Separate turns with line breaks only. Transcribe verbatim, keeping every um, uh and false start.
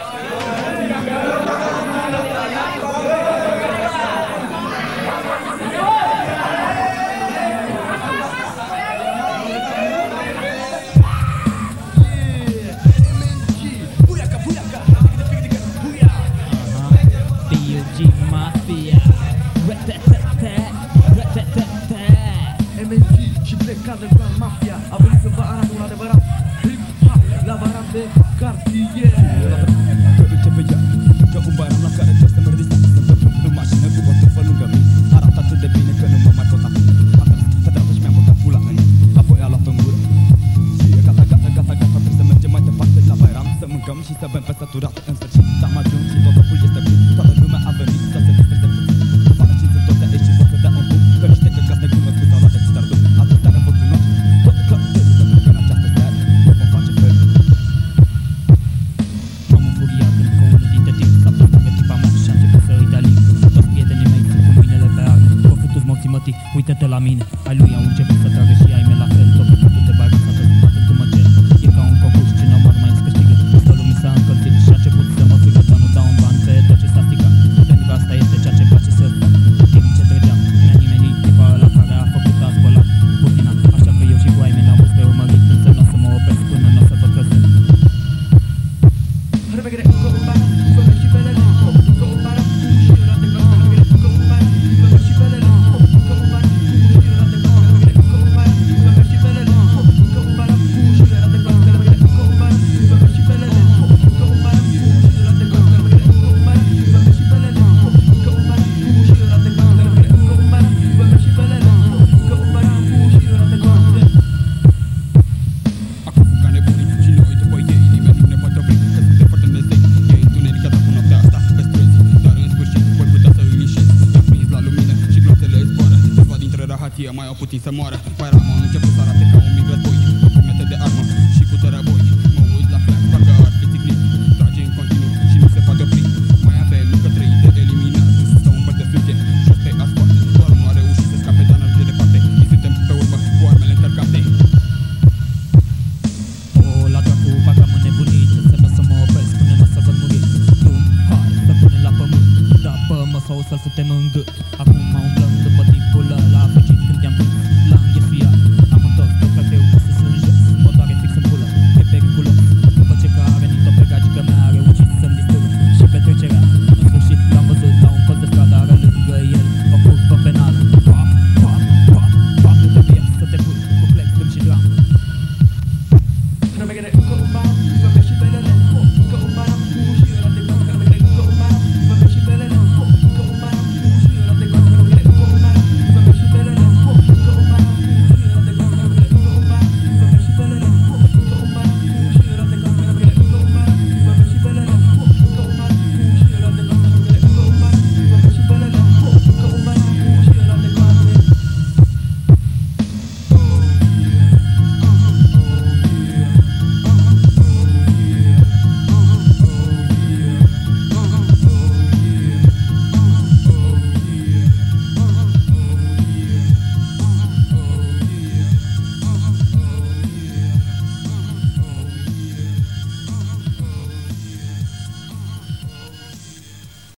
Uită-te la mine, ai lui au început să tragă și ai mei la fel. Tot păcatul de bagă s-a transformat într-un măcel. E ca un concurs, cine omar mai îți câștigă. Toată lumea s-a încălzit și a început să mă frigă, dar nu dau un ban pe tot ce s-a stricat. Pentru că asta este ceea ce place să fac. În timp ce trăgeam, mi-a nimerit tipa ăla care a făcut a spălat putina. Așa că eu și cu ai mei ne-au pus pe urmărit, însă n-o să mă opresc până n-o să vă căzând.
Mai au putin să moară.